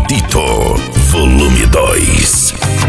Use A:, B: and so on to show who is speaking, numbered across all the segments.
A: Tito, volume 2.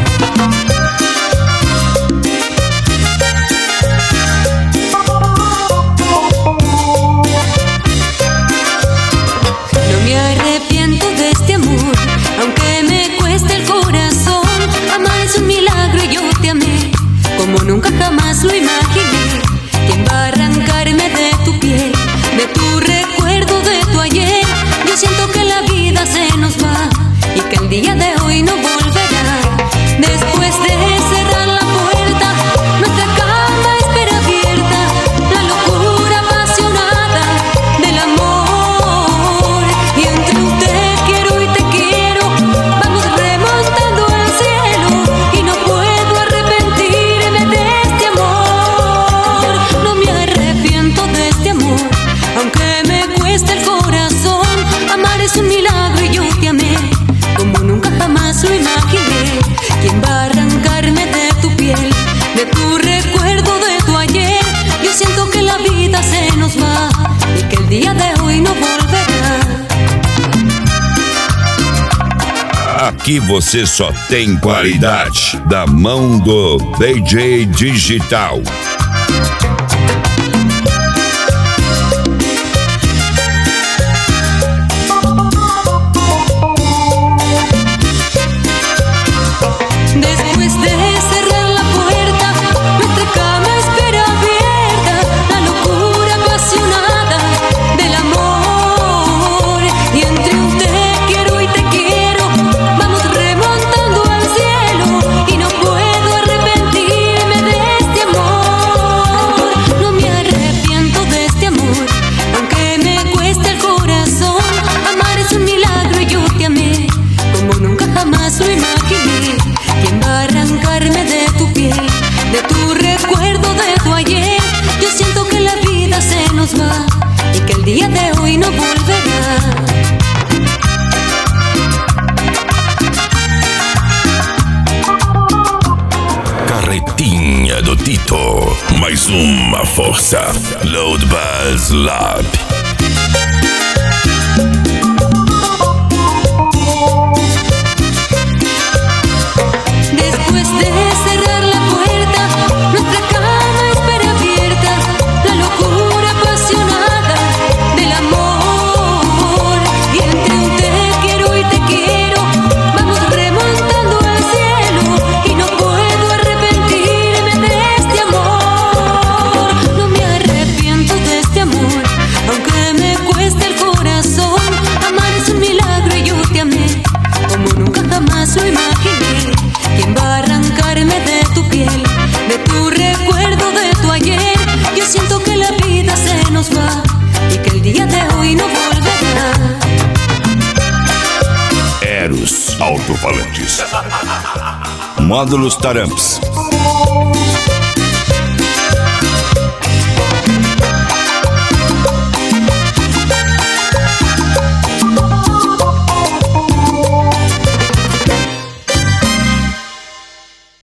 B: No me arrepiento de este amor, aunque me cueste el corazón. Amar es un milagro y yo te amé como nunca jamás lo imaginé. ¿Quién va a arrancarme de tu piel, de tu recuerdo, de tu ayer? Yo siento que la vida se nos va y que el día de hoy no volverá. Después de cerrar la puerta, nuestra cama espera abierta, la locura apasionada del amor. Y entre un te quiero y te quiero, vamos remontando al cielo, y no puedo arrepentirme de este amor. No me arrepiento de este amor, aunque me cueste el corazón. Amar es un milagro y yo te amé como nunca jamás lo imaginé. ¿Quién va a arrancarme de tu piel, de tu recuerdo, de tu ayer? Yo siento que la vida se nos va y que el día de hoy no volverá.
A: Aqui você só tem qualidade da mão do DJ Digital.
B: Después de cerrar la puerta, nuestra cama espera abierta, la locura apasionada del amor. Y entre un te quiero y te quiero, vamos remontando al cielo, y no puedo arrepentirme de este amor. No me arrepiento de este amor, aunque me cueste el corazón. Amar es un milagro y yo te amé como nunca jamás lo imaginé. ¿Quién va a arrancarme de tu piel, de tu recuerdo, de tu ayer? Yo siento que la vida se nos va y que el día de hoy no volverá.
A: Carretinha do Tito, mais uma força. Load Buzz Lab.
B: Después de cerrar la puerta, nuestra cama espera abierta, la locura apasionada del amor. Y entre un te quiero y te quiero, vamos remontando al cielo, y no puedo arrepentirme de este amor. No me arrepiento de este amor, aunque me cueste el corazón. Amar es un milagro y yo te amé como nunca jamás lo imaginé. ¿Quién va a arrancarme de tu piel, de tu recuerdo, de tu ayer? Yo siento que la vida se nos va y que el día de hoy no volverá.
A: Eros Alto-Falantes. Módulos Taramps.